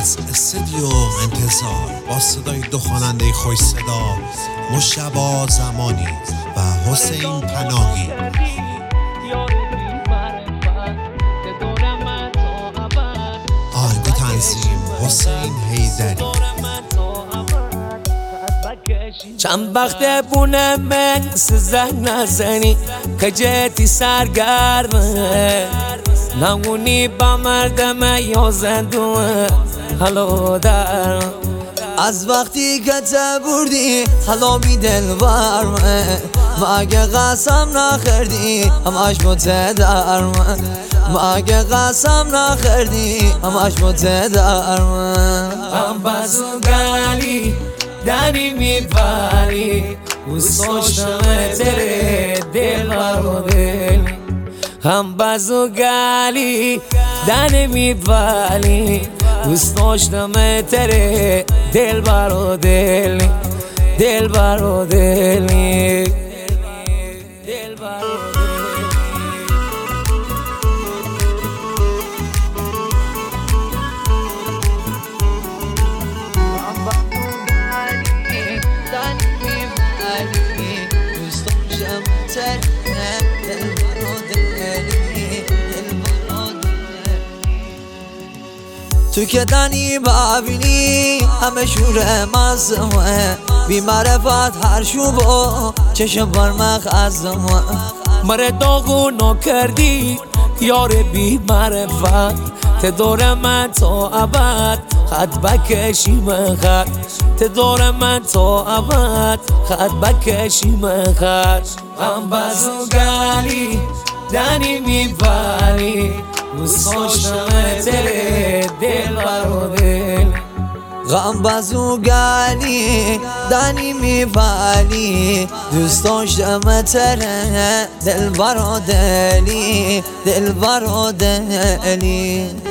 از استودیو انتظار با صدای دو خواننده خوش صدا مجتبی زمانی و حسین پناهی. آهنگ تنظیم حسین حیدری. چند وقت بونه من سزن نزنی که جتی سرگرمه نمونی با مردم یا زندوه حالا در از وقتی که تبردی حالا بی دل برمه مگه قسم نخردی همش متدرمه مگه قسم نخردی همش متدرمه هم بزرگلی دنی میبری دوست داشتم تره دل برو دل هم بزرگلی دنی میبری دوست داشتم تره دل برو دل دل برو دل دل برو تو که دنی ببینی همه شور مزمه بی معرفت هر شوبا چشم برمخ ازمه مره داغونو کردی یار بی معرفت تدور من تا ابد خط بکشی من خط تدور من تا ابد خط بکشی من خط هم بزرگلی دنی میبری دوست داشتم تره دل برو دل غم بزرگلی دنی میبری دوست داشتم تره دل برو دلی دل برو دلی